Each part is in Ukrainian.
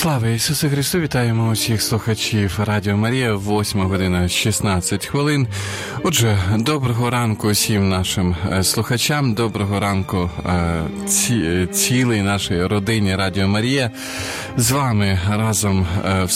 Слава Ісусу Христу! Вітаємо усіх слухачів Радіо Марія, 8 година 16 хвилин. Отже, доброго ранку усім нашим слухачам, доброго ранку цілій нашій родині Радіо Марія. З вами разом в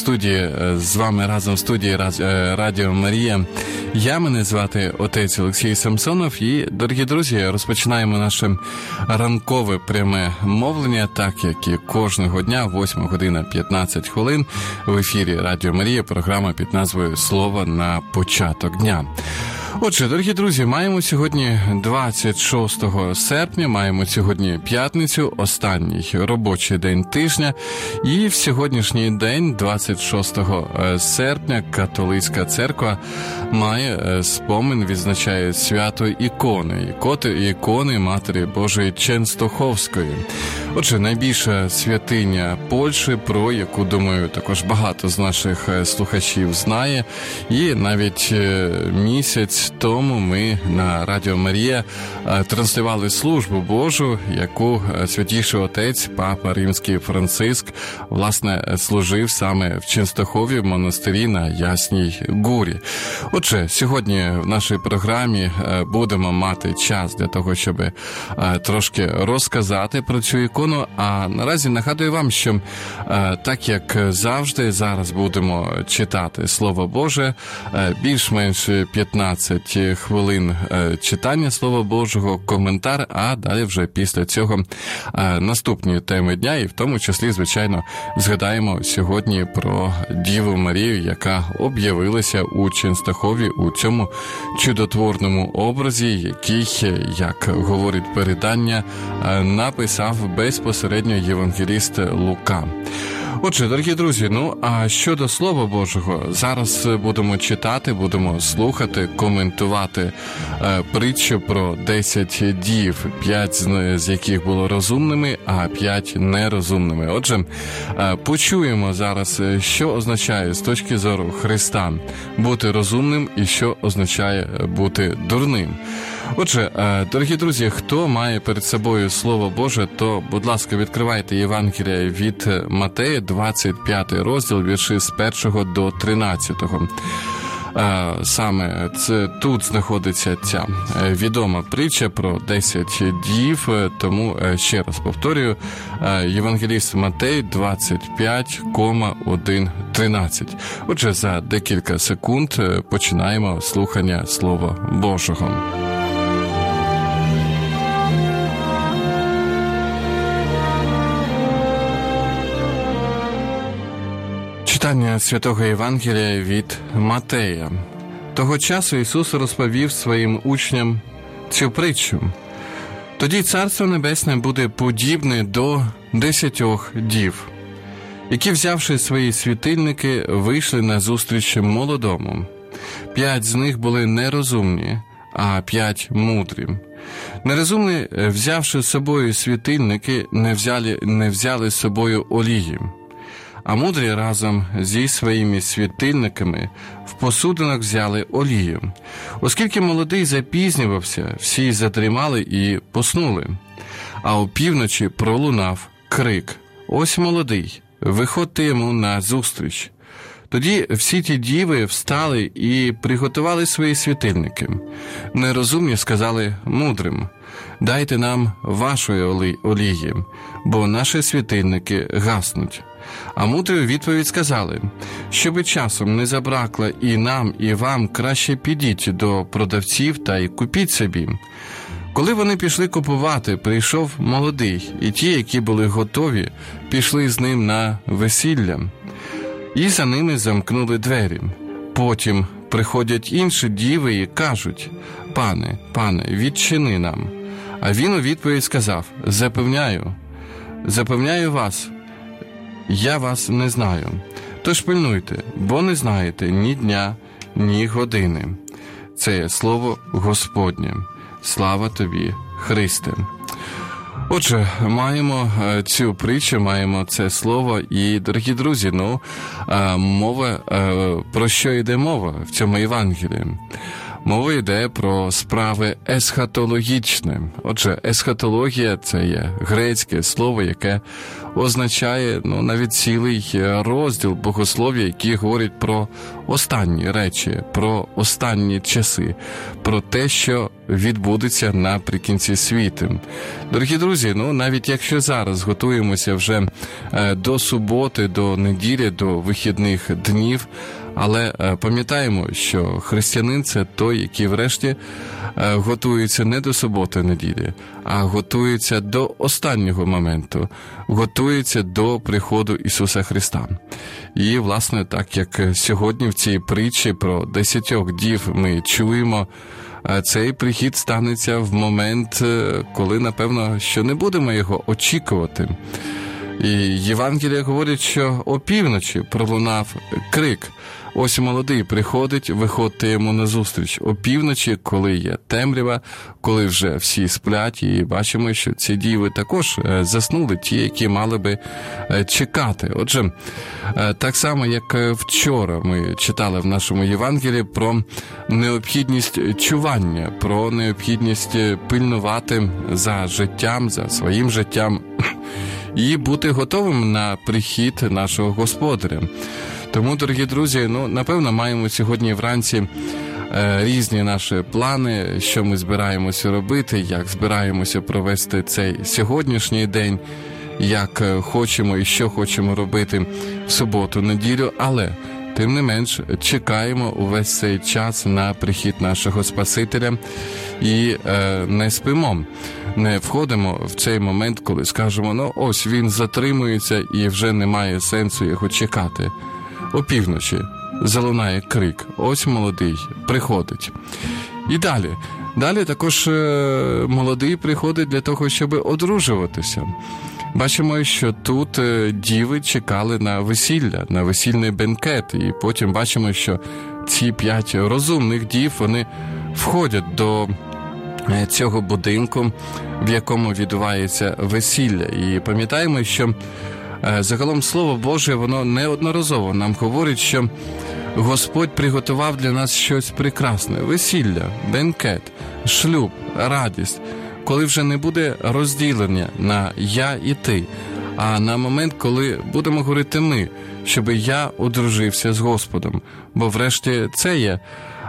студії Радіо Марія. Мене звати отець Олексій Самсонов і, дорогі друзі, розпочинаємо наше ранкове пряме мовлення, так як і кожного дня, 8 година 15 хвилин, в ефірі Радіо Марія, програма під назвою «Слово на початок дня». Отже, дорогі друзі, маємо сьогодні 26 серпня, маємо сьогодні п'ятницю, останній робочий день тижня, і в сьогоднішній день, 26 серпня, католицька церква має спомин, відзначає свято ікони Матері Божої Ченстоховської. Отже, найбільша святиня Польщі, про яку, думаю, також багато з наших слухачів знає, і навіть місяць тому ми на Радіо Марія транслювали службу Божу, яку Святійший Отець, Папа Римський Франциск, власне, служив саме в Ченстохові, в монастирі на Ясній Гурі. Отже, сьогодні в нашій програмі будемо мати час для того, щоб трошки розказати про цю ікону, а наразі нагадую вам, що так як завжди, зараз будемо читати Слово Боже, більш-менш 15 хвилин читання Слова Божого, коментар, а далі вже після цього наступні теми дня, і в тому числі, звичайно, згадаємо сьогодні про Діву Марію, яка об'явилася у Ченстохові у цьому чудотворному образі, який, як говорить передання, написав безпосередньо євангеліст Лука. Отже, дорогі друзі, а щодо Слова Божого, зараз будемо читати, будемо слухати, коментувати притчу про 10 дів, 5 з яких було розумними, а 5 нерозумними. Отже, почуємо зараз, що означає з точки зору Христа бути розумним і що означає бути дурним. Отже, дорогі друзі, хто має перед собою Слово Боже, то, будь ласка, відкривайте Євангелія від Матея, 25 розділ, вірші з 1 до 13. Саме тут знаходиться ця відома притча про 10 дів, тому ще раз повторюю, євангеліст Матей 25,1-13. Отже, за декілька секунд починаємо слухання Слова Божого. Читання Святого Євангелія від Матея. Того часу Ісус розповів своїм учням цю притчу. Тоді Царство Небесне буде подібне до 10 дів, які, взявши свої світильники, вийшли назустріч молодому. 5 з них були нерозумні, а 5 мудрі. Нерозумні, взявши з собою світильники, не взяли з собою олії. А мудрі разом зі своїми світильниками в посудинах взяли олію. Оскільки молодий запізнювався, всі задрімали і поснули. А опівночі пролунав крик: «Ось молодий, виходьте йому назустріч». Тоді всі ті діви встали і приготували свої світильники. Нерозумні сказали мудрим: «Дайте нам вашої олії, бо наші світильники гаснуть». А мудрі у відповідь сказали: «Щоби часом не забракло і нам, і вам, краще підіть до продавців та й купіть собі». Коли вони пішли купувати, прийшов молодий, і ті, які були готові, пішли з ним на весілля. І за ними замкнули двері. Потім приходять інші діви і кажуть: «Пане, відчини нам». А він у відповідь сказав: «Запевняю вас, я вас не знаю. Тож пильнуйте, бо не знаєте ні дня, ні години». Це є слово Господнє. Слава тобі, Христе. Отже, маємо цю притчу, маємо це слово, і, дорогі друзі, про що йде мова в цьому Євангелії? Мова йде про справи есхатологічні. Отже, есхатологія – це є грецьке слово, яке означає навіть цілий розділ богослов'я, який говорить про останні речі, про останні часи, про те, що відбудеться наприкінці світу. Дорогі друзі, навіть якщо зараз готуємося вже до суботи, до неділі, до вихідних днів, але пам'ятаємо, що християнин – це той, який врешті готується не до суботи-неділі, а готується до останнього моменту, готується до приходу Ісуса Христа. І, власне, так як сьогодні в цій притчі про 10 дів ми чуємо, цей прихід станеться в момент, коли, напевно, що не будемо його очікувати. І Євангелія говорить, що опівночі пролунав крик. Ось молодий приходить, виходьте йому назустріч. Опівночі, коли є темрява, коли вже всі сплять, і бачимо, що ці діви також заснули, ті, які мали би чекати. Отже, так само, як вчора ми читали в нашому Євангелії про необхідність чування, про необхідність пильнувати за життям, за своїм життям, і бути готовим на прихід нашого Господаря. Тому, дорогі друзі, напевно, маємо сьогодні вранці різні наші плани, що ми збираємося робити, як збираємося провести цей сьогоднішній день, як хочемо і що хочемо робити в суботу-неділю, але тим не менш чекаємо увесь цей час на прихід нашого Спасителя і не спимо. Не входимо в цей момент, коли скажемо, ось він затримується і вже немає сенсу його чекати. Опівночі залунає крик, ось молодий приходить. І далі також молодий приходить для того, щоб одружуватися. Бачимо, що тут діви чекали на весілля, на весільний бенкет, і потім бачимо, що ці 5 розумних дів, вони входять до цього будинку, в якому відбувається весілля. І пам'ятаємо, що загалом Слово Боже, воно неодноразово нам говорить, що Господь приготував для нас щось прекрасне. Весілля, бенкет, шлюб, радість. Коли вже не буде розділення на «я» і «ти», а на момент, коли будемо говорити «ми», щоб я одружився з Господом. Бо врешті це є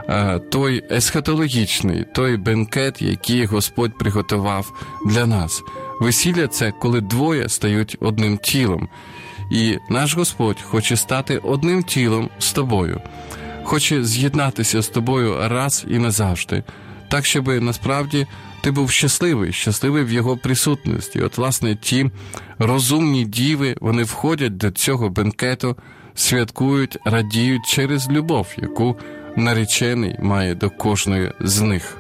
той есхатологічний, той бенкет, який Господь приготував для нас. Весілля – це коли двоє стають одним тілом. І наш Господь хоче стати одним тілом з тобою. Хоче з'єднатися з тобою раз і назавжди. Так, щоб насправді ти був щасливий в Його присутності. От, власне, ті розумні діви, вони входять до цього бенкету, святкують, радіють через любов, яку наречений має до кожної з них.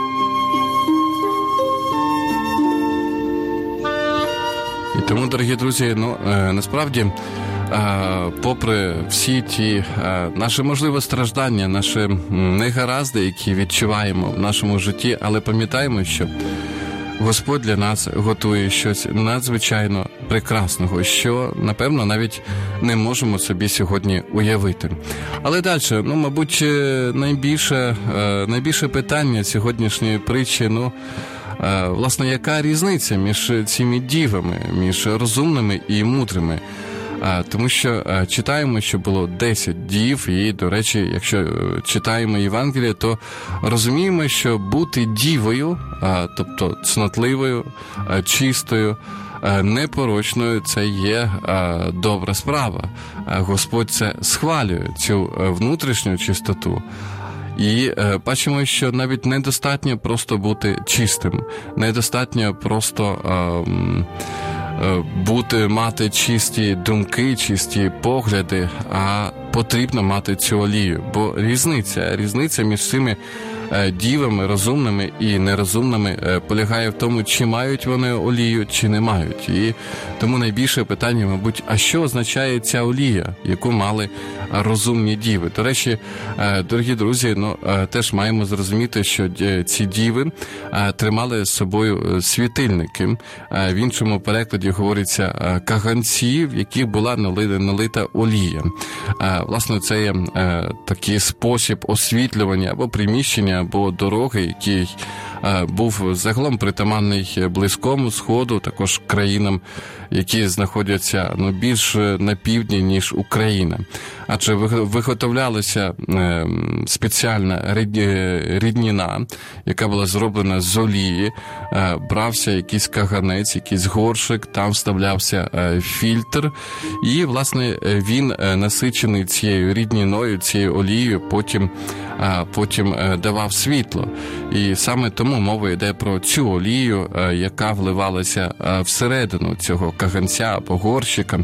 І тому, дорогі друзі, насправді, попри всі ті наші, можливо, страждання, наші негаразди, які відчуваємо в нашому житті, але пам'ятаємо, що Господь для нас готує щось надзвичайно прекрасного, що, напевно, навіть не можемо собі сьогодні уявити. Але далі, мабуть, найбільше питання сьогоднішньої притчі, власне, яка різниця між цими дівами, між розумними і мудрими? Тому що читаємо, що було 10 дів, і, до речі, якщо читаємо Євангеліє, то розуміємо, що бути дівою, тобто цнотливою, чистою, непорочною, це є добра справа. Господь це схвалює, цю внутрішню чистоту. І бачимо, що навіть недостатньо просто бути чистим, недостатньо просто мати чисті думки, чисті погляди, а потрібно мати цю олію. Бо різниця між цими дівами, розумними і нерозумними, полягає в тому, чи мають вони олію, чи не мають. І тому найбільше питання, мабуть, а що означає ця олія, яку мали розумні діви? До речі, дорогі друзі, теж маємо зрозуміти, що ці діви тримали з собою світильники. В іншому перекладі говориться каганці, в яких була налита олія. Власне, це є такий спосіб освітлювання або приміщення, або дороги, який був загалом притаманний Близькому Сходу, також країнам, які знаходяться більш на півдні, ніж Україна. Адже виготовлялася спеціальна ріднина, яка була зроблена з олії, брався якийсь каганець, якийсь горшик, там вставлявся фільтр, і, власне, він насичений цією рідниною, цією олією, потім давав світло. І саме тому мова йде про цю олію, яка вливалася всередину цього каганця або горщика.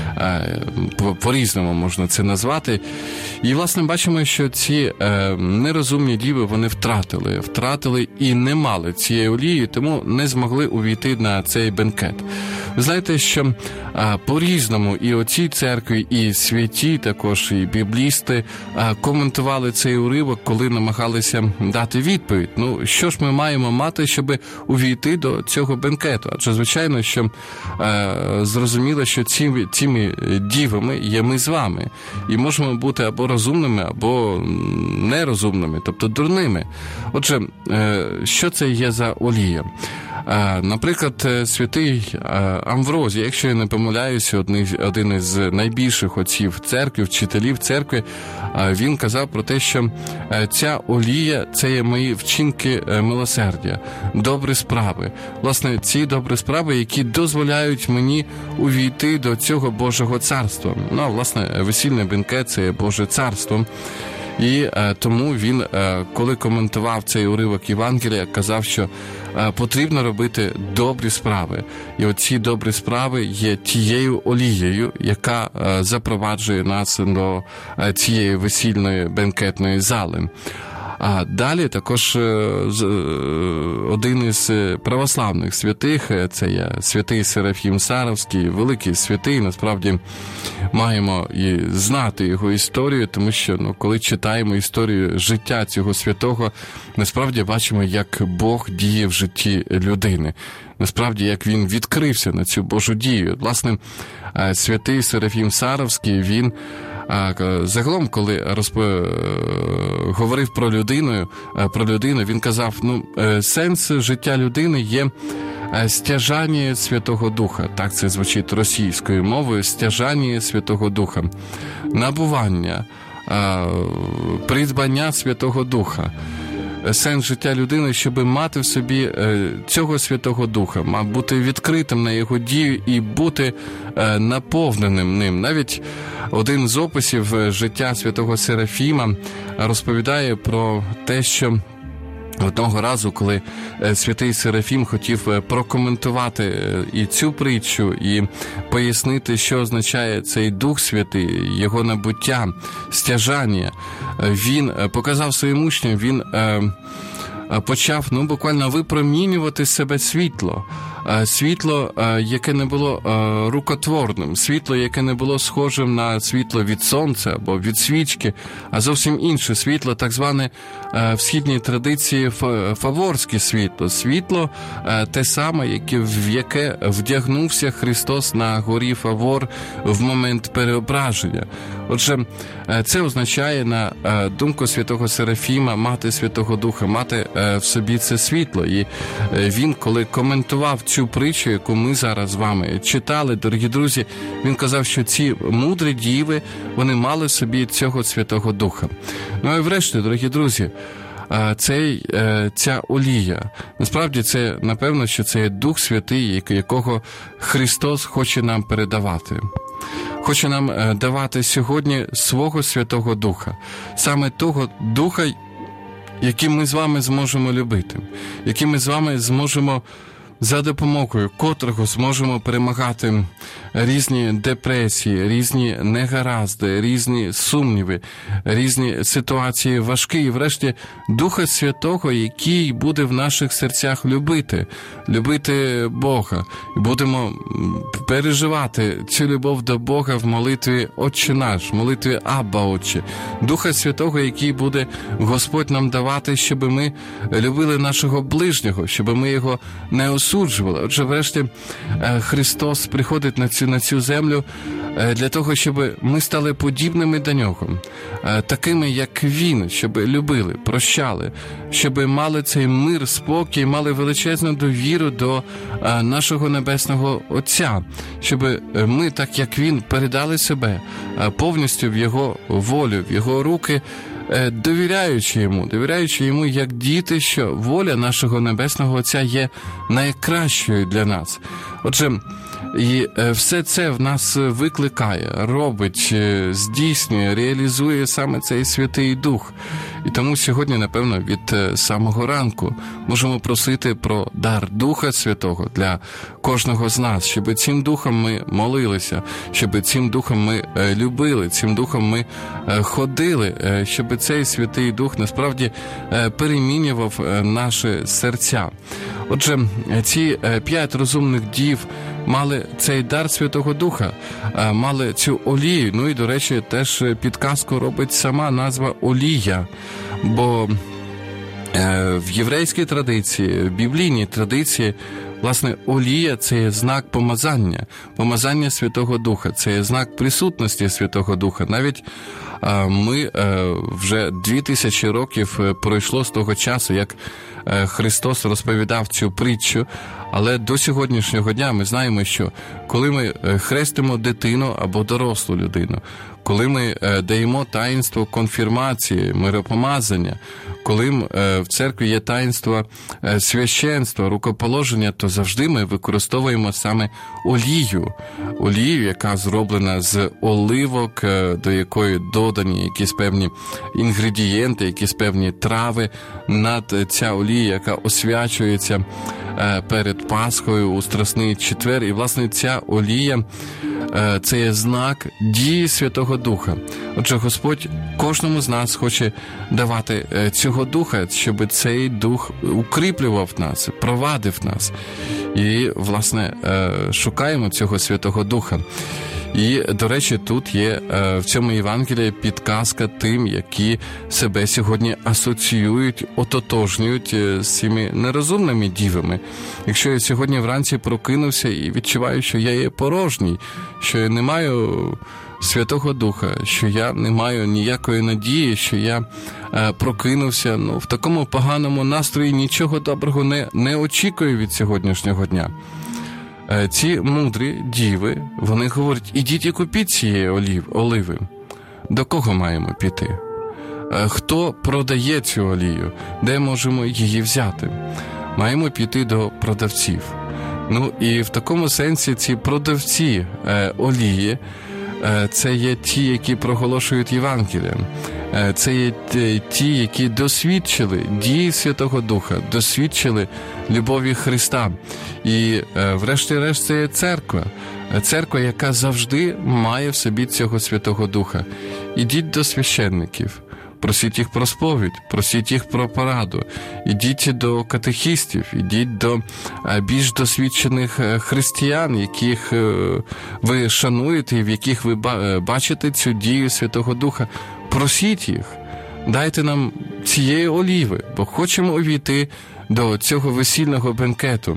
По-різному можна це назвати. І, власне, бачимо, що ці нерозумні діви, вони втратили і не мали цієї олії, тому не змогли увійти на цей бенкет. Ви знаєте, що по-різному і отці церкви, і святі, також і біблісти коментували цей уривок, коли намагалися дати відповідь. Що ж ми маємо мати, щоб увійти до цього бенкету? Адже, звичайно, що зрозуміло, що цими дівами є ми з вами. І можемо бути або розумними, або нерозумними, тобто дурними. Отже, що це є за олія? Наприклад, святий Амврозій, якщо я не помиляюся, один із найбільших отців церкви, вчителів церкви, він казав про те, що ця олія – це є мої вчинки милосердя, добрі справи. Власне, ці добрі справи, які дозволяють мені увійти до цього Божого царства. Власне, весільний бенкет – це є Боже царство. І тому він, коли коментував цей уривок Євангелія, казав, що потрібно робити добрі справи. І оці добрі справи є тією олією, яка запроваджує нас до цієї весільної бенкетної зали. А далі також один із православних святих, це є святий Серафім Саровський, великий святий. Насправді маємо і знати його історію, тому що коли читаємо історію життя цього святого, насправді бачимо, як Бог діє в житті людини. Насправді, як він відкрився на цю Божу дію. Власне, святий Серафім Саровський, він загалом, коли говорив про людину, він казав, сенс життя людини є стяжання Святого Духа. Так це звучить російською мовою, стяжання Святого Духа, набування, придбання Святого Духа. Сенс життя людини, щоб мати в собі цього Святого Духа, мав бути відкритим на його дію і бути наповненим ним. Навіть один з описів життя святого Серафіма розповідає про те, що одного разу, коли святий Серафім хотів прокоментувати і цю притчу, і пояснити, що означає цей Дух Святий, його набуття, стяжання, він показав своїм учням, він почав буквально випромінювати з себе світло. Світло, яке не було рукотворним, світло, яке не було схожим на світло від сонця або від свічки, а зовсім інше світло, так зване в східній традиції фаворське світло. Світло те саме, в яке вдягнувся Христос на горі Фавор в момент переображення. Отже, це означає, на думку святого Серафіма, мати Святого Духа, мати в собі це світло. І він, коли коментував цю притчу, яку ми зараз з вами читали, дорогі друзі, він казав, що ці мудрі діви, вони мали в собі цього Святого Духа. І врешті, дорогі друзі, ця олія, насправді це, напевно, що це є Дух Святий, якого Христос хоче нам передавати. Хоче нам давати сьогодні свого Святого Духа. Саме того Духа, яким ми з вами зможемо любити, яким ми з вами зможемо, за допомогою котрого зможемо перемагати різні депресії, різні негаразди, різні сумніви, різні ситуації важкі. І врешті Духа Святого, який буде в наших серцях любити Бога. І будемо переживати цю любов до Бога в молитві «Отче наш», в молитві «Абба, Отче». Духа Святого, який буде Господь нам давати, щоб ми любили нашого ближнього, щоб ми його не осуджували, засуджували. Отже, врешті, Христос приходить на цю землю для того, щоб ми стали подібними до Нього, такими, як Він, щоб любили, прощали, щоб мали цей мир, спокій, мали величезну довіру до нашого Небесного Отця, щоб ми, так як Він, передали себе повністю в Його волю, в Його руки, довіряючи Йому як діти, що воля нашого Небесного Отця є найкращою для нас. Отже, і все це в нас викликає, робить, здійснює, реалізує саме цей Святий Дух. І тому сьогодні, напевно, від самого ранку можемо просити про дар Духа Святого для кожного з нас, щоб цим Духом ми молилися, щоб цим Духом ми любили, цим Духом ми ходили, щоб цей Святий Дух насправді перемінював наші серця. Отже, ці 5 розумних дів мали цей дар Святого Духа, мали цю олію. Ну і, до речі, теж підказку робить сама назва олія, бо в єврейській традиції, в біблійній традиції, власне, олія – це є знак помазання Святого Духа, це є знак присутності Святого Духа. Навіть ми вже 2000 років пройшло з того часу, як Христос розповідав цю притчу, але до сьогоднішнього дня ми знаємо, що коли ми хрестимо дитину або дорослу людину, коли ми даємо таїнство конфірмації, миропомазання, коли в церкві є таїнство священства, рукоположення, то завжди ми використовуємо саме олію, яка зроблена з оливок, до якої додані якісь певні інгредієнти, якісь певні трави. Над ця олія, яка освячується перед Пасхою у Страсний четвер. І, власне, ця олія – це є знак дії Святого Духа. Отже, Господь кожному з нас хоче давати цього Духа, щоб цей Дух укріплював нас, провадив нас. І, власне, шукаємо цього Святого Духа. І, до речі, тут є в цьому Євангелії підказка тим, які себе сьогодні асоціюють, ототожнюють з цими нерозумними дівами. Якщо я сьогодні вранці прокинувся і відчуваю, що я є порожній, що я не маю Святого Духа, що я не маю ніякої надії, що я прокинувся в такому поганому настрої, нічого доброго не очікую від сьогоднішнього дня. Ці мудрі діви, вони говорять, ідіть і купіть цієї оливи. До кого маємо піти? Хто продає цю олію? Де можемо її взяти? Маємо піти до продавців. Ну і в такому сенсі ці продавці олії – це є ті, які проголошують Євангеліє. Це є ті, які досвідчили дії Святого Духа, досвідчили любові Христа. І врешті-решт це є церква. Церква, яка завжди має в собі цього Святого Духа. Ідіть до священників, просіть їх про сповідь, просіть їх про пораду. Ідіть до катехістів, ідіть до більш досвідчених християн, яких ви шануєте і в яких ви бачите цю дію Святого Духа. Просіть їх, дайте нам цієї оліви, бо хочемо увійти до цього весільного бенкету.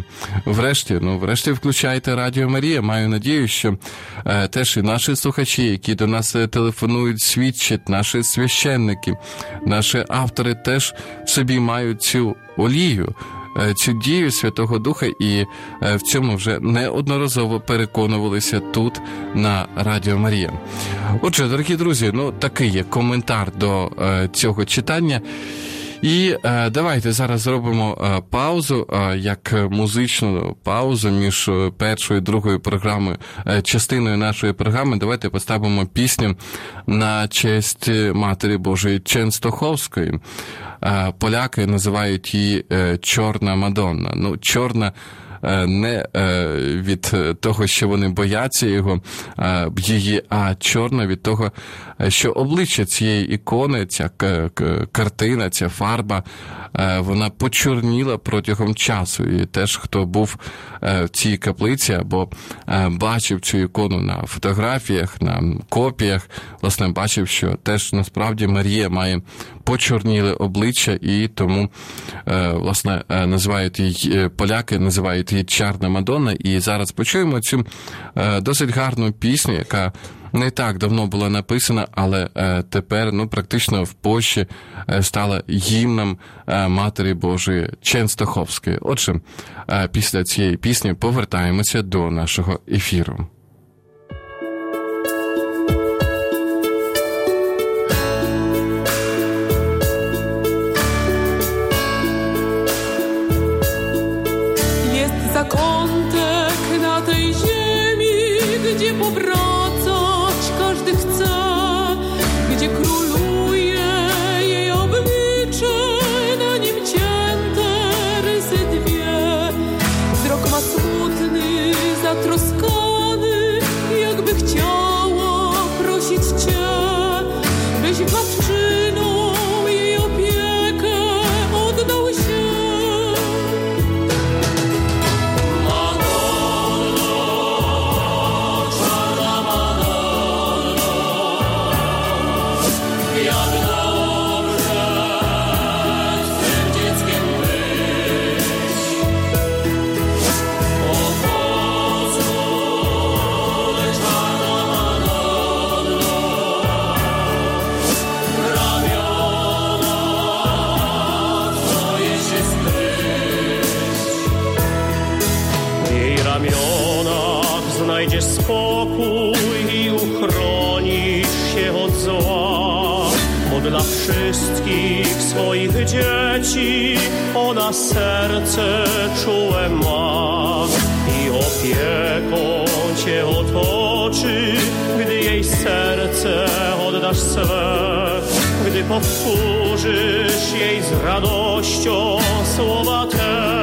Врешті включайте Радіо Марія. Маю надію, що теж і наші слухачі, які до нас телефонують, свідчать, наші священники, наші автори теж в собі мають цю олію, цю дію Святого Духа, і в цьому вже неодноразово переконувалися тут, на Радіо Марія. Отже, дорогі друзі, такий є коментар до цього читання. І давайте зараз зробимо паузу, як музичну паузу між першою і другою програмою, частиною нашої програми. Давайте поставимо пісню на честь Матері Божої Ченстоховської. Поляки називають її «Чорна Мадонна». Чорна не від того, що вони бояться її, а чорна від того, що обличчя цієї ікони, ця картина, ця фарба, вона почорніла протягом часу. І теж, хто був в цій каплиці або бачив цю ікону на фотографіях, на копіях, власне, бачив, що теж насправді Марія має почорніле обличчя, і тому, власне, називають її, поляки називають проєкт є «Чорна Мадонна», і зараз почуємо цю досить гарну пісню, яка не так давно була написана, але тепер практично в Польщі стала гімном Матері Божої Ченстоховської. Отже, після цієї пісні повертаємося до нашого ефіру. Zakątek na tej ziemi, gdzie powracać każdy chce, gdzie króluje jej oblicze, na nim cięte rysy dwie. Wzrok ma smutny, zatroskany, jakby chciała prosić Cię, byś władczyną jej opiekę oddał się. Znajdziesz spokój i uchronisz się od zła, bo dla wszystkich swoich dzieci ona serce czułe ma i opieką Cię otoczy, gdy jej serce oddasz swe, gdy powtórzysz jej z radością słowa te.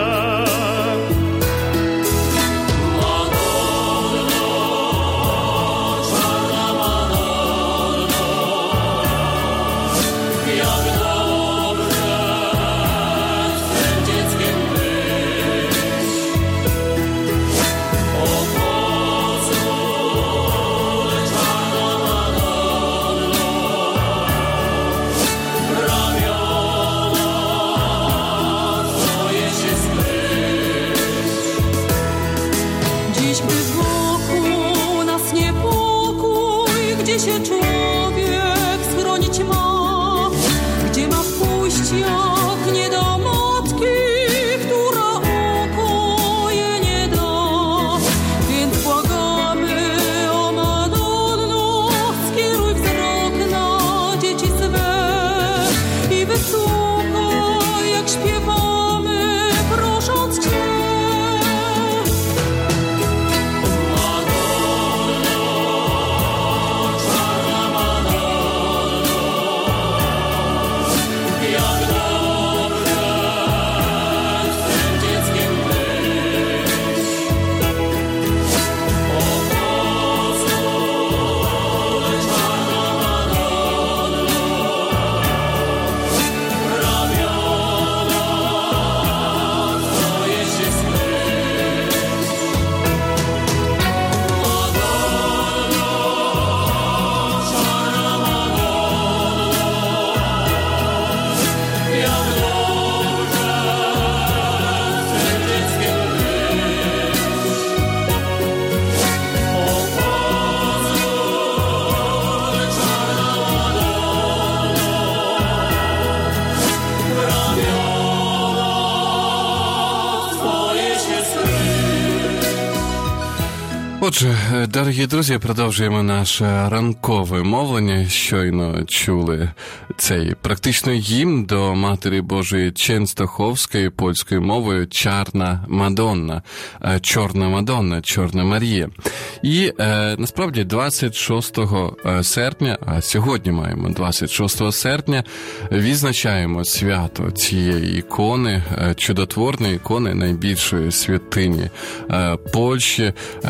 Gdzie się człowiek schronić ma, gdzie ma pójść jak nie do matki, która ukojenie da. Więc błagamy, o Madonno, skieruj wzrok na dzieci swe i wysłuchaj, jak śpiewamy, prosząc Cię. Отже, дорогі друзі, продовжуємо наше ранкове мовлення. Щойно чули цей практичний гімн до Матері Божої Ченстоховської польською мовою «Чорна Мадонна», «Чорна Мадонна», «Чорна Марія». І насправді 26 серпня, а сьогодні маємо 26 серпня, відзначаємо свято цієї ікони, чудотворної ікони найбільшої святині Польщі. Сьогодні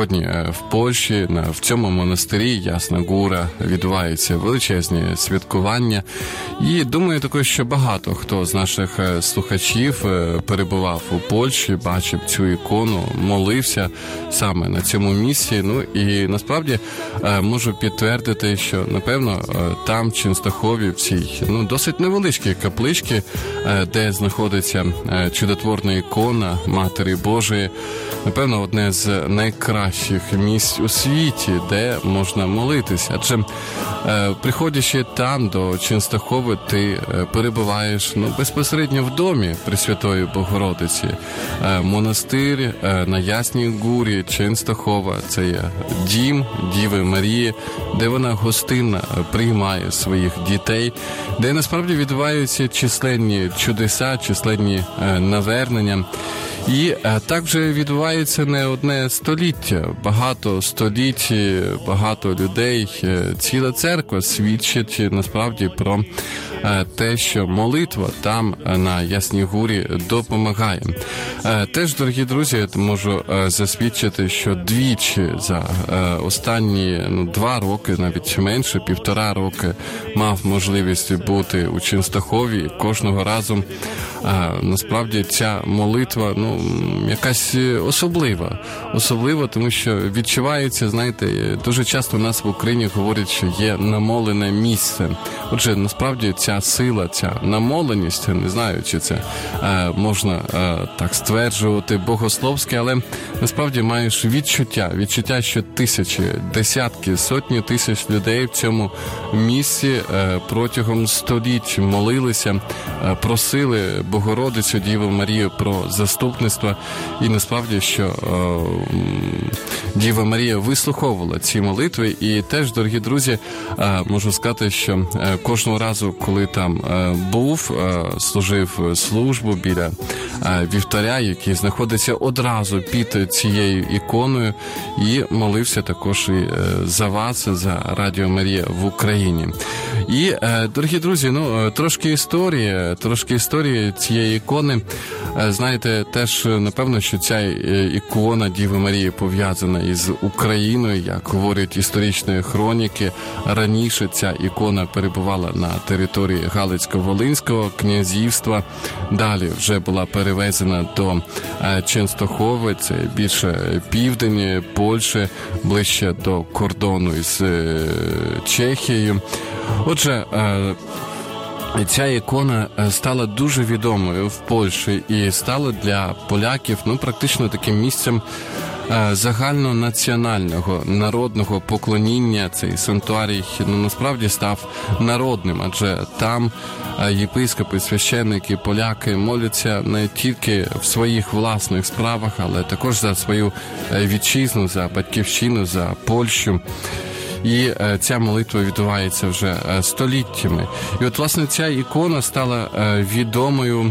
сьогодні в Польщі, в цьому монастирі Ясна Góra відбуваються величезні святкування. І думаю також, що багато хто з наших слухачів перебував у Польщі, бачив цю ікону, молився саме на цьому місці. Ну і насправді можу підтвердити, що, напевно, там, в Ченстохові, в цій досить невеличкій капличці, де знаходиться чудотворна ікона Матері Божої, напевно, одне з найкращих місць у світі, де можна молитися. Адже приходячи там, до Ченстохови, ти перебуваєш безпосередньо в домі Пресвятої Богородиці. Монастир на Ясній Гурі, Ченстохова – це є дім Діви Марії, де вона гостинно приймає своїх дітей, де насправді відбуваються численні чудеса, численні навернення. І так вже відбувається не одне століття. Багато століть, багато людей, ціла церква свідчить насправді про те, що молитва там на Ясній Гурі допомагає. Теж, дорогі друзі, можу засвідчити, що двічі за останні 2 роки, навіть менше, 1,5 роки, мав можливість бути у Ченстохові. Кожного разу насправді ця молитва якась особлива, тому що відчувається, знаєте, дуже часто у нас в Україні говорять, що є намолене місце. Отже, насправді ця сила, ця намоленість, не знаю, чи це можна так стверджувати богословське, але насправді маєш відчуття, що тисячі, десятки, сотні тисяч людей в цьому місці протягом століть молилися, просили Богородицю Діву Марію про заступництво, і насправді, що Діва Марія вислуховувала ці молитви. І теж, дорогі друзі, можу сказати, що кожного разу, коли там був, служив службу біля вівтаря, який знаходиться одразу під цією іконою, і молився також і за вас, за Радіо Марія в Україні. І, дорогі друзі, трошки історії цієї ікони. Знаєте, теж, напевно, що ця ікона Діви Марії пов'язана із Україною, як говорять історичні хроніки. Раніше ця ікона перебувала на території Галицько-Волинського князівства. Далі вже була перевезена до Ченстохови, це більше південь Польщі, ближче до кордону із Чехією. Отже, ця ікона стала дуже відомою в Польщі і стала для поляків практично таким місцем загальнонаціонального, народного поклоніння. Цей санктуарій насправді став народним, адже там єпископи, священники, поляки моляться не тільки в своїх власних справах, але також за свою вітчизну, за батьківщину, за Польщу. І ця молитва відбувається вже століттями. І от, власне, ця ікона стала відомою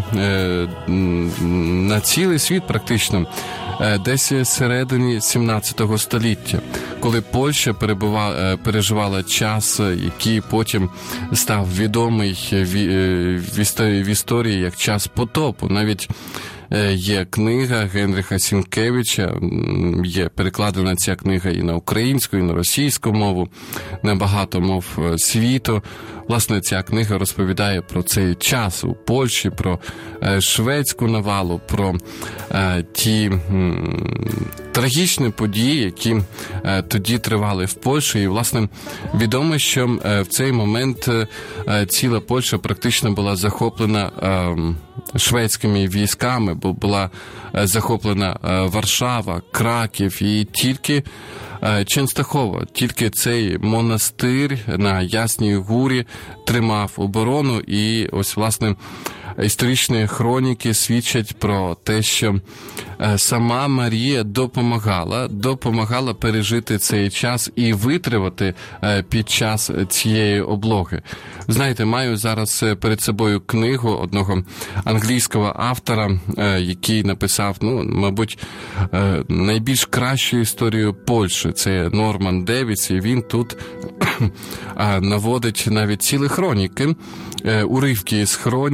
на цілий світ практично десь всередині 17 століття, коли Польща переживала час, який потім став відомий в історії як час потопу. Навіть є книга Генріха Сінкевича, є перекладена ця книга і на українську, і на російську мову, на багато мов світу. Власне, ця книга розповідає про цей час у Польщі, про шведську навалу, про ті трагічні події, які тоді тривали в Польщі. І, власне, відомо, що в цей момент ціла Польща практично була захоплена шведськими військами, бо була захоплена Варшава, Краків, і тільки Ченстохова, тільки цей монастир на Ясній Гурі тримав оборону. І ось, власне, історичні хроніки свідчать про те, що сама Марія допомагала пережити цей час і витривати під час цієї облоги. Знаєте, маю зараз перед собою книгу одного англійського автора, який написав, мабуть, найбільш кращу історію Польщі. Це Норман Девіс, і він тут наводить навіть цілі хроніки, уривки з хронік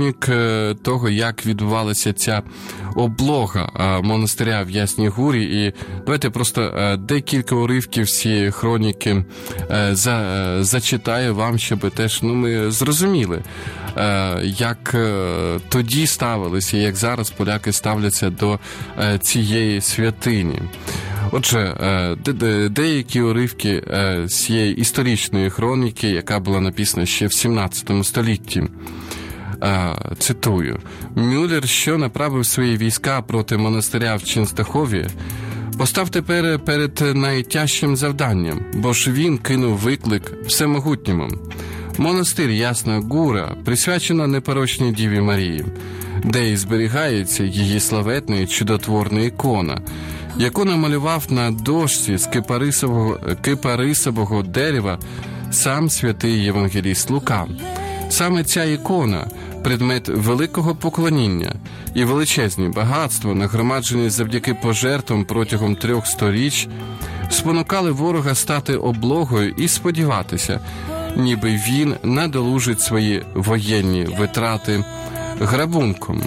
того, як відбувалася ця облога монастиря в Ясній Гурі. І давайте просто декілька уривків цієї хроніки зачитаю вам, щоб теж ми зрозуміли, як тоді ставилися, як зараз поляки ставляться до цієї святині. Отже, деякі уривки з цієї історичної хроніки, яка була написана ще в 17 столітті. Цитую. «Мюллер, що направив свої війська проти монастиря в Ченстахові, постав тепер перед найтяжчим завданням, бо ж він кинув виклик всемогутньому. Монастир Ясна Гура присвячено непорочній Діві Марії, де і зберігається її славетна і чудотворна ікона, яку намалював на дошці з кипарисового дерева сам святий євангеліст Лука. Саме ця ікона – предмет великого поклоніння і величезні багатства, нагромаджені завдяки пожертвам протягом 3 сторіч, спонукали ворога стати облогою і сподіватися, ніби він надолужить свої воєнні витрати грабунком.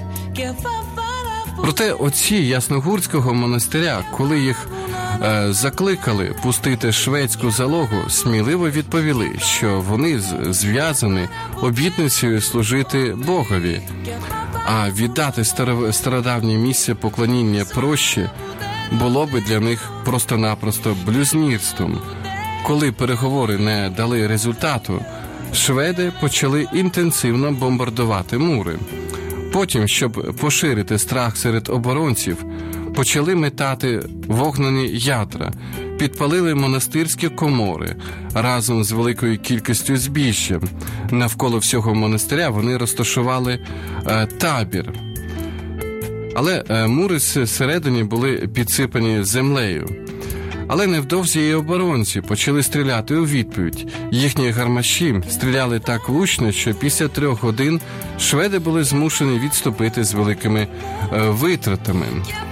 Проте отці Ясногурського монастиря, коли їх закликали пустити шведську залогу, сміливо відповіли, що вони зв'язані обітницею служити Богові, а віддати стародавнє місце поклоніння прощі було би для них просто-напросто блюзнірством. Коли переговори не дали результату, шведи почали інтенсивно бомбардувати мури. Потім, щоб поширити страх серед оборонців, почали метати вогнені ядра, підпалили монастирські комори разом з великою кількістю збіжжя. Навколо всього монастиря вони розташували табір. Але мури зсередині були підсипані землею. Але невдовзі і оборонці почали стріляти у відповідь. Їхні гармаші стріляли так влучно, що після 3 годин шведи були змушені відступити з великими витратами.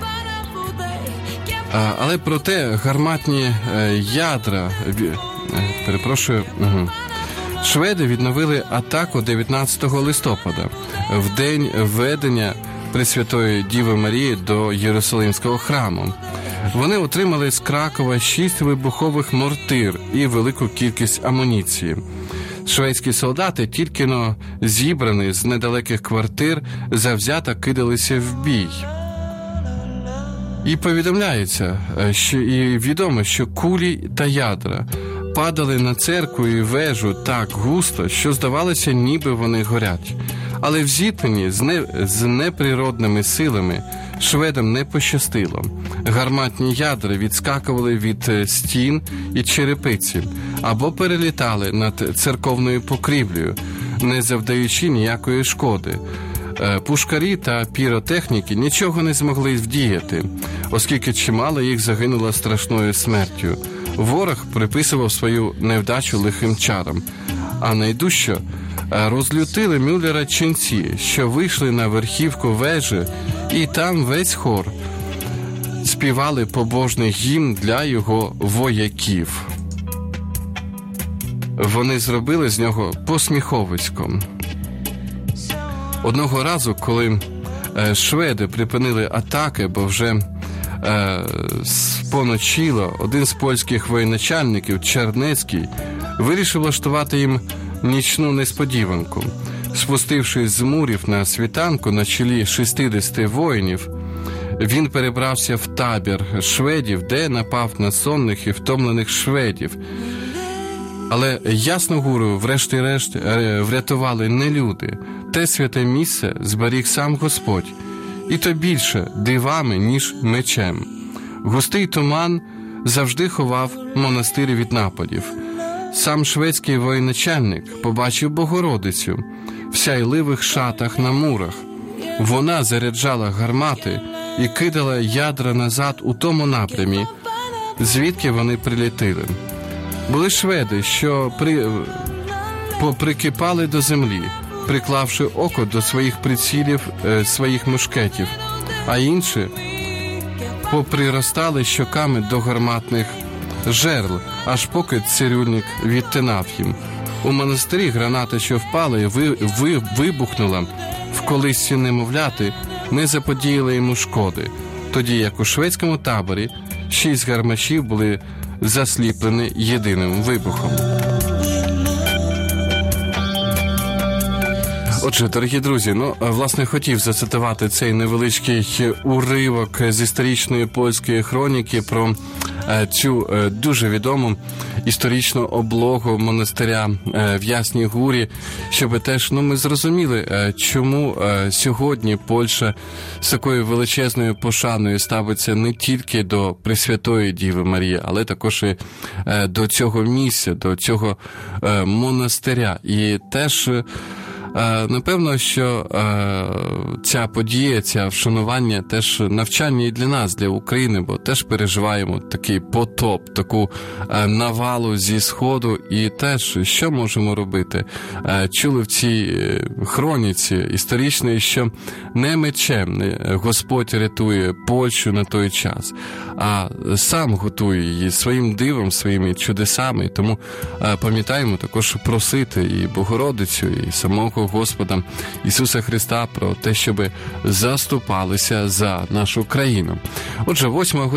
Але проте гарматні ядра... Шведи відновили атаку 19 листопада, в день введення Пресвятої Діви Марії до Єрусалимського храму. Вони отримали з Кракова 6 вибухових мортир і велику кількість амуніції. Шведські солдати, тільки-но зібрані з недалеких квартир, завзято кидалися в бій. І повідомляється, і відомо, що кулі та ядра падали на церкву і вежу так густо, що здавалося, ніби вони горять. Але в зіткненні з неприродними силами шведам не пощастило. Гарматні ядра відскакували від стін і черепиці або перелітали над церковною покрівлею, не завдаючи ніякої шкоди. Пушкарі та піротехніки нічого не змогли вдіяти, оскільки чимало їх загинуло страшною смертю. Ворог приписував свою невдачу лихим чарам, а найдужче розлютили Мюллера ченці, що вийшли на верхівку вежі, і там весь хор співали побожний гімн для його вояків. Вони зробили з нього посміховисько. Одного разу, коли шведи припинили атаки, бо вже споночило, один з польських воєначальників, Чернецький, вирішив влаштувати їм нічну несподіванку. Спустившись з мурів на світанку на чолі 60 воїнів, він перебрався в табір шведів, де напав на сонних і втомлених шведів. Але Ясну Гуру врешті-решт врятували не люди. Те святе місце зберіг сам Господь. І то більше дивами, ніж мечем. Густий туман завжди ховав монастир від нападів. Сам шведський воєначальник побачив Богородицю в сяйливих шатах на мурах. Вона заряджала гармати і кидала ядра назад у тому напрямі, звідки вони прилетіли. Були шведи, що поприкипали до землі, приклавши око до своїх прицілів своїх мушкетів, а інші поприростали щоками до гарматних жерл, аж поки цирюльник відтинав їм. У монастирі граната, що впала і вибухнула в колисці немовляти не заподіяли йому шкоди, тоді як у шведському таборі 6 гармашів були засліплені єдиним вибухом. Отже, дорогі друзі, власне, хотів зацитувати цей невеличкий уривок з історичної польської хроніки про цю дуже відому історичну облогу монастиря в Ясній Гурі, щоб теж ми зрозуміли, чому сьогодні Польща з такою величезною пошаною ставиться не тільки до Пресвятої Діви Марії, але також і до цього місця, до цього монастиря. І теж напевно, що ця подія, це вшанування теж навчання і для нас, для України, бо теж переживаємо такий потоп, таку навалу зі Сходу, і теж що можемо робити? Чули в цій хроніці історичної, що не мечем Господь рятує Польщу на той час, а сам готує її своїм дивом, своїми чудесами. Тому пам'ятаємо також просити і Богородицю, і самого Господа Ісуса Христа про те, щоб заступалися за нашу країну. Отже,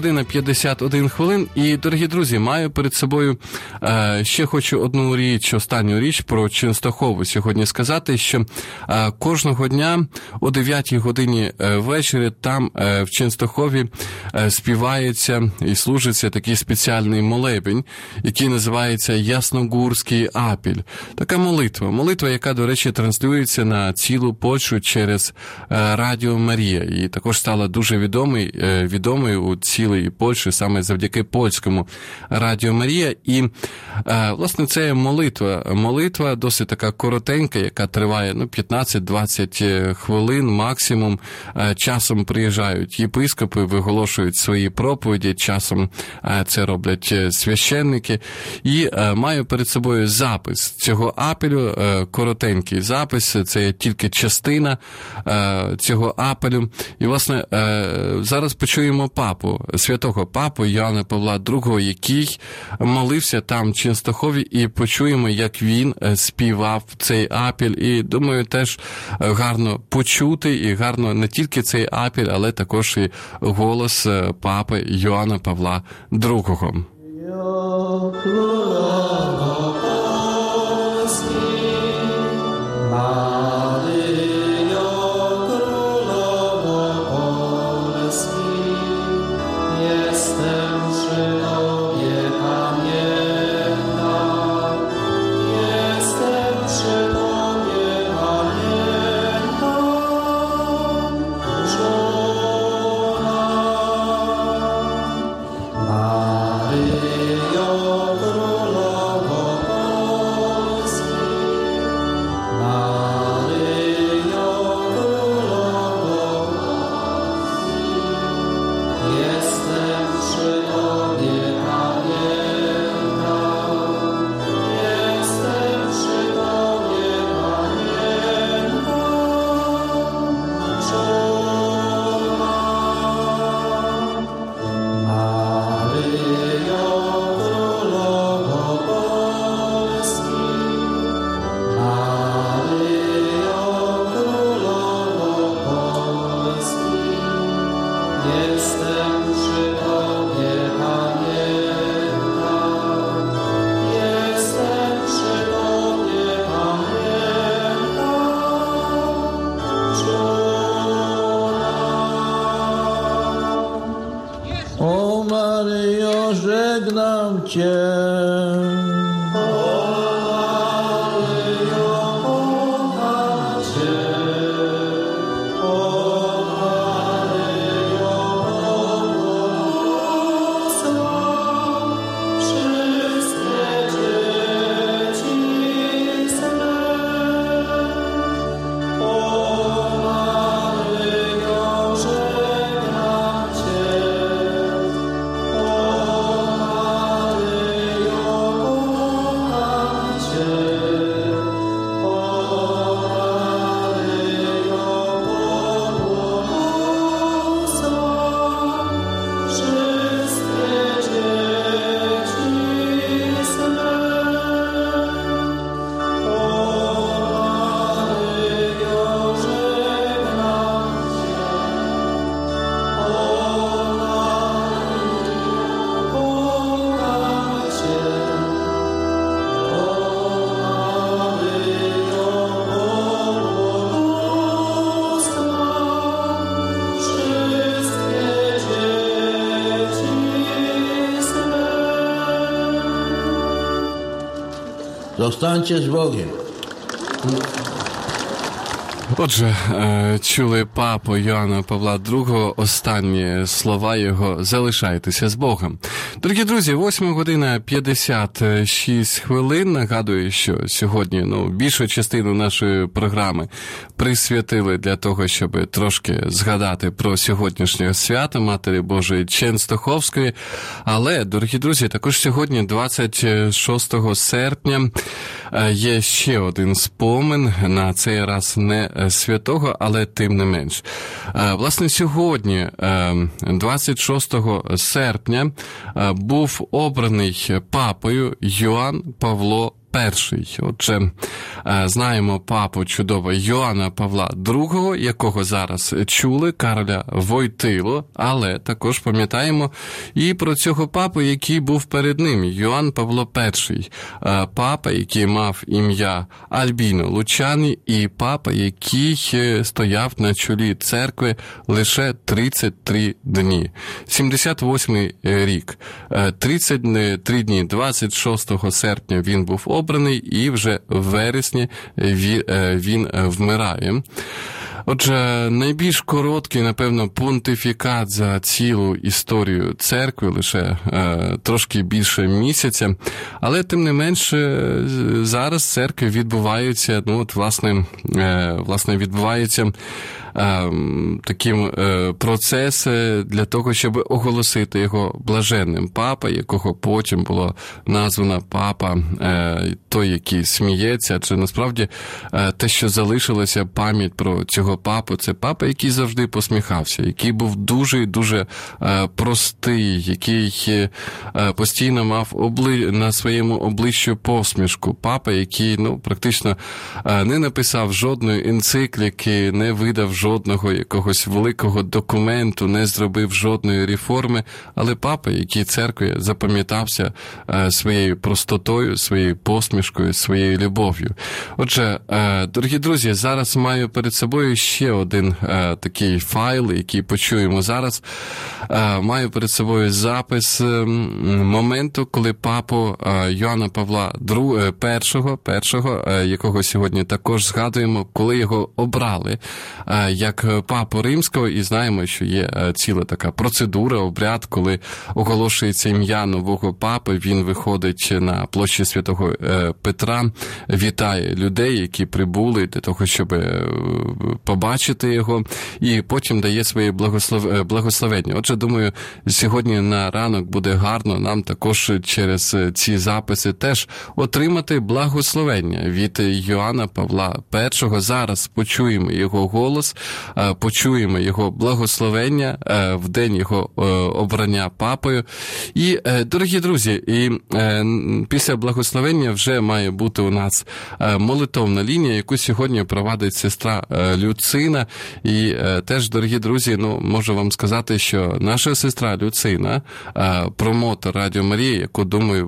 8:51. І, дорогі друзі, маю перед собою ще хочу одну річ, останню річ про Ченстохову сьогодні сказати, що кожного дня о 9 годині ввечері там в Ченстохові співається і служиться такий спеціальний молебень, який називається Ясногурський апіль. Така молитва, яка, до речі, транслюється на цілу Польщу через Радіо Марія. І також стала дуже відомою у цілій Польщі саме завдяки польському Радіо Марія. І, власне, це молитва досить така коротенька, яка триває 15-20 хвилин максимум. Часом приїжджають єпископи, виголошують свої проповіді, часом це роблять священники. І маю перед собою запис цього апелю, коротенький запис, це тільки частина цього апелю. І, власне, зараз почуємо святого папу Йоанна Павла II, який молився там в Ченстохові, і почуємо, як він співав цей апель. І, думаю, теж гарно почути, і гарно не тільки цей апель, але також і голос папи Йоанна Павла II. Żegnam Cię. Oh Zostańcie z Bogiem. Отже, чули папу Йоанна Павла II, останні слова його «Залишайтеся з Богом». Дорогі друзі, 8 година 56 хвилин. Нагадую, що сьогодні більшу частину нашої програми присвятили для того, щоб трошки згадати про сьогоднішнє свято Матері Божої Ченстоховської. Але, дорогі друзі, також сьогодні, 26 серпня, є ще один спомин, на цей раз не святого, але тим не менш. Власне, сьогодні, 26 серпня, був обраний папою Йоанн Павло І. Отже, знаємо папу чудово Йоанна Павла II, якого зараз чули, Кароля Войтилу, але також пам'ятаємо і про цього папу, який був перед ним, Йоанн Павло І. Папа, який мав ім'я Альбіно Лучані, і папа, який стояв на чолі церкви лише 33 дні. 78-й рік. 33 дні, 26 серпня він був обраний, і вже в вересні він вмирає. Отже, найбільш короткий, напевно, понтифікат за цілу історію церкви, лише трошки більше місяця, але тим не менше зараз в церкві відбуваються, власне відбуваються таким процеси для того, щоб оголосити його блаженним. Папа, якого потім було названо папа, той, який сміється, чи насправді те, що залишилося пам'ять про цього папу, це папа, який завжди посміхався, який був дуже і дуже простий, який постійно мав на своєму обличчі посмішку. Папа, який, практично не написав жодної енцикліки, не видав жодного якогось великого документу, не зробив жодної реформи, але папа, який церкві запам'ятався своєю простотою, своєю посмішкою, своєю любов'ю. Отже, дорогі друзі, зараз маю перед собою ще один такий файл, який почуємо зараз. Маю перед собою запис моменту, коли папу Йоанна Павла І, якого сьогодні також згадуємо, коли його обрали як папу римського, і знаємо, що є ціла така процедура, обряд, коли оголошується ім'я нового папи, він виходить на площі Святого Петра, вітає людей, які прибули для того, щоб побачити його, і потім дає своє благословення. Отже, думаю, сьогодні на ранок буде гарно нам також через ці записи теж отримати благословення від Йоанна Павла І. Зараз почуємо його голос, почуємо його благословення в день його обрання папою. І, дорогі друзі, після благословення вже має бути у нас молитовна лінія, яку сьогодні провадить сестра Люцина. І теж, дорогі друзі, можу вам сказати, що наша сестра Люцина, промотор Радіо Марія, яку, думаю,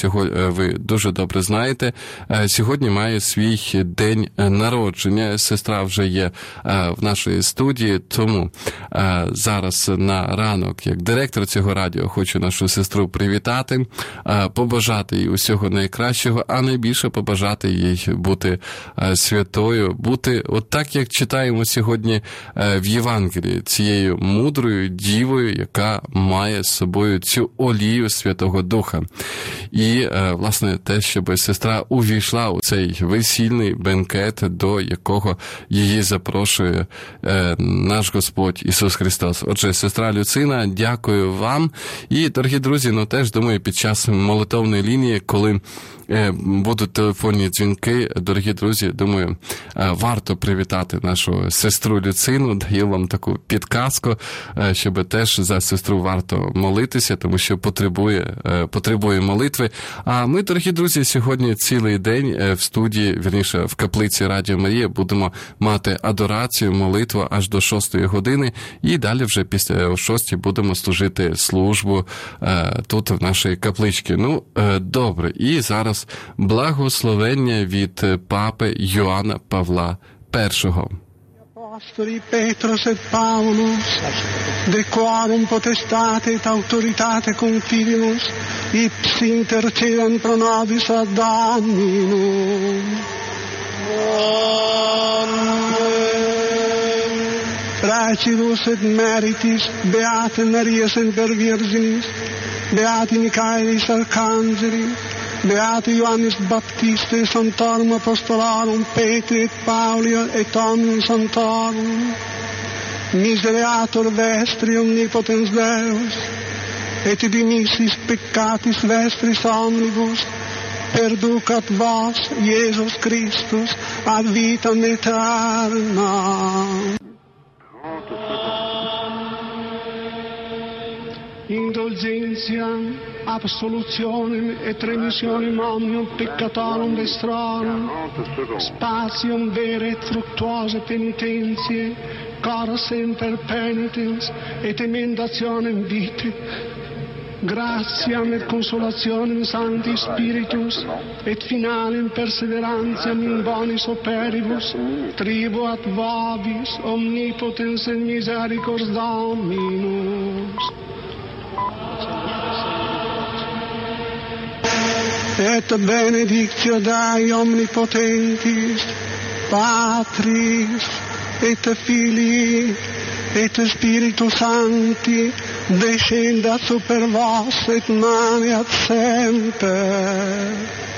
ви дуже добре знаєте, сьогодні має свій день народження. Сестра вже є в нашій студії, тому зараз на ранок, як директор цього радіо, хочу нашу сестру привітати, побажати їй усього найкращого, а найбільше побажати їй бути святою, бути от так, як читаємо сьогодні в Євангелії, цією мудрою дівою, яка має з собою цю олію Святого Духа. І, власне, те, щоб сестра увійшла у цей весільний бенкет, до якого її запрошує наш Господь Ісус Христос. Отже, сестра Люцина, дякую вам. І, дорогі друзі, теж, думаю, під час молитовної лінії, коли будуть телефонні дзвінки, дорогі друзі, думаю, варто привітати нашу сестру Люцину, даю вам таку підказку, щоб теж за сестру варто молитися, тому що потребує молитви. А ми, дорогі друзі, сьогодні цілий день в студії, вірніше, в каплиці Радіо Марія будемо мати адорацію, молитву аж до 6 години, і далі вже після 6 будемо служити службу тут, в нашій капличці. Добре, і зараз благословення від папи Йоанна Павла І. Apostoli Petrus et Paulus, de quorum potestate et autoritate confidimus, ipsi intercedant pro nobis ad Dominum. Amen. Praecidus et meritis, beate Maria semper Virginis, beati Michaelis Arcangelis, beati Ioannis Baptiste, Sanctorum Apostolorum, Petri et Pauli et omnium Sanctorum, misereatur vestri omnipotens Deus, et dimissis peccatis vestris omnibus, perducat vos, Iesus Christus, ad vitam aeterna. Indulgentiam, absolutionem et remissionem omnium peccatorum vestrorum, spatium vere et fructuose penitentiae, cora semper penitens et emendationem vitae, gratiam et consolationem Sancti Spiritus, et finalem perseverantiam in bonis operibus, tribuat vobis omnipotens et misericors Dominus. Et benedictio Dei omnipotentis, Patris, et Filii, et Spiritus Sancti, descendat super vos et maneat semper.